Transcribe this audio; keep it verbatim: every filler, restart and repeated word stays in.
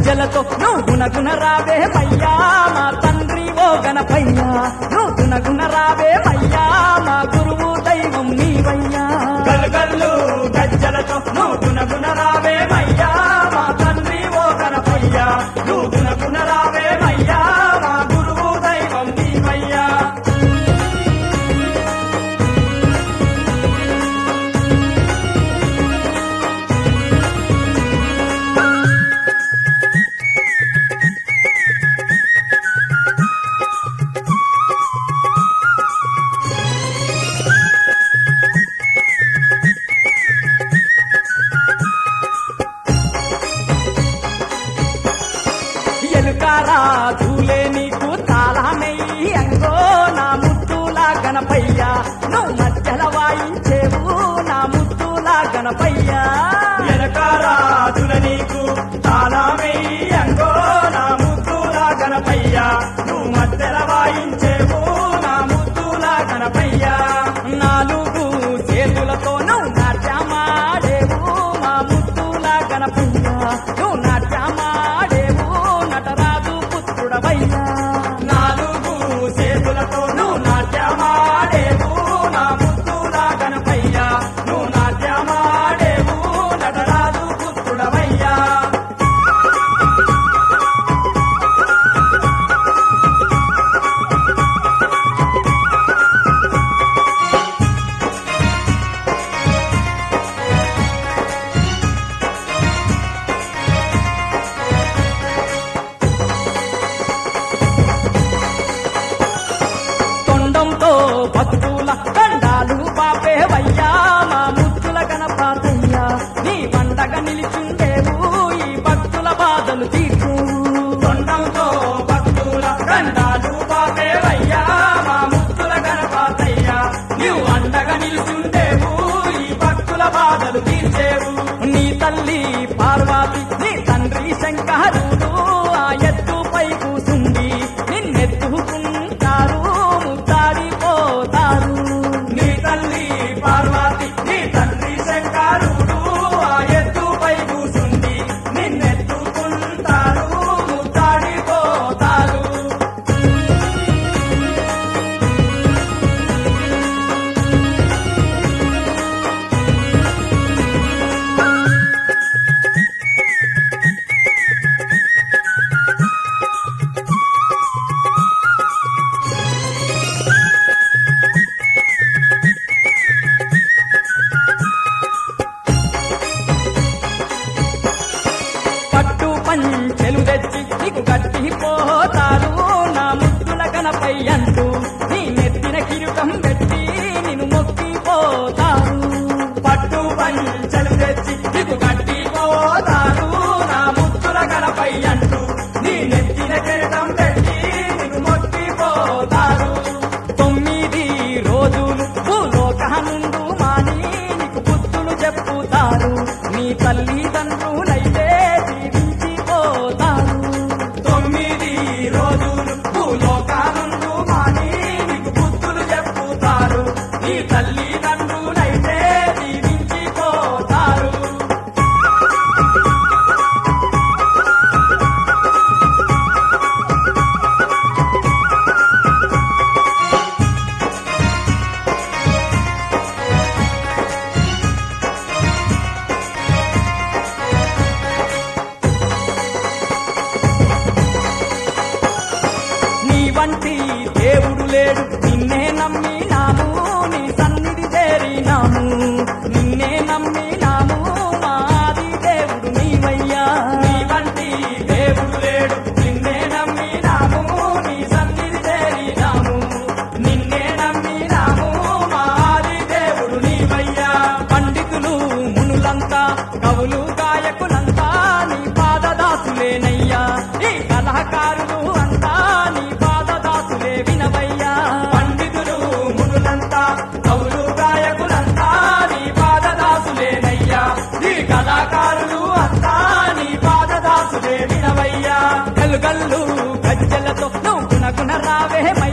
గజ్జలతో నువ్వు గుణగుణ రావే మయ్యా మా తండ్రి ఓ గణపయ్యా నువ్వు గుణగుణ రావే మయ్యా మా గురువు దైవం నీవయ్యా గల్గల్లు గజ్జలతో నువ్వు గుణగుణ రావే మయ్యా మా తండ్రి ఓ గణపయ్యా నువ్వు గుణగుణ రావే మయ్యా మా గురువు దైవం నీవయ్యా రాజులే నీకు తాళమెయ్యి అంగో నా ముద్దులా గణపయ్యా నువ్వు మధ్యల వాయించేవు నా ముద్దులా గణపయ్యా ఎనక రాజుల నీకు తాళమెయ్యి అంగో నా ముద్దులా గణపయ్యా నువ్వు మధ్యల వాయించేవు నా ముద్దులా గణపయ్యా నాలుగు చేతులతో నువ్వు నాట్యమాడేవు మా ముద్దులా గణపయ్యా నువ్వు నాట్యమాడేవు నటరాజు పుత్రుడవయ్యా నాలుగు చేతులతో నువ్వు నాట్యమాడేవు నా ముద్దులా గణపయ్యా నువ్వు నాట్యమాడేవు నటరాజు పుత్రుడవయ్యా భక్తుల దండాలు పాపేవయ్యా మా ముద్దుల గణపాతయ్యా నీ పండగ నిలిచిందేవు ఈ భక్తుల బాధలు తీర్చేవు తొండంతో భక్తుల దండాలు పాపేవయ్యా మా ముద్దుల గణపాతయ్యా నీవు అండగ నిలిచిందేవు ఈ భక్తుల బాధలు తీర్చేవు నీ తల్లి పార్వతి నీ తండ్రి శంకరుడు ఆ ఎత్తుపై కూసుండి నిన్నెత్తుకుంటారు నీ తల్లి పార్వతి నీ తండ్రి శంకరుడు ఆ ఎత్తుపై కూసుండి నిన్నెత్తుకుంటారు ముద్దాడిపోతారు పట్టు పంచెలు తెచ్చి నీకు గట్టిపోతారు నా ముద్దుల గణపై అంటూ నీ నెత్తిన కిరీటం పెట్టి నిన్ను మొక్కిపోతారు పట్టు పంచెలు తెచ్చి నీకు గట్టిపోతారు నా ముద్దుల గణపై అంటూ నీ నెత్తిన కిరీటం పెట్టి నిన్ను మొక్కిపోతారు తొమ్మిది రోజులు భూలోకముందు మాని నీకు బుద్ధులు చెప్పుతారు నీ తల్లిదండ్రులైతే జీవించిపోతారు తొమ్మిది రోజులు భూలోకముందు మాని నీకు బుద్ధులు చెప్పుతారు నీ తల్లిదండ్రులైతే జీవించిపోతారు వంటి దేవుడు లేడు నిన్నే నమ్మినాము నీ సన్నిధి చేరినాము నిన్నే నమ్మినాము మాది దేవుడు నీవయ్యా నీ వంటి దేవుడు లేడు నిన్నే నమ్మినాము నీ సన్నిధి చేరినాము నిన్నే నమ్మినాము మాది దేవుడు నీవయ్యా పండితులు మునులంతా కవులు గాయకులంతా నీ పాదదాసులేనయ్యా ఈ కళాకారులు అంతా నీ పాదదాసులే వినవయ్యా పండితులు మునులంతా కవులు గాయకులంతా నీ పాదదాసులేనయ్యా ఈ కళాకారులు అంతా నీ పాదదాసులే వినవయ్యా గల్లు గల్లు గజ్జలతో నువ్వు గుణగుణ రావే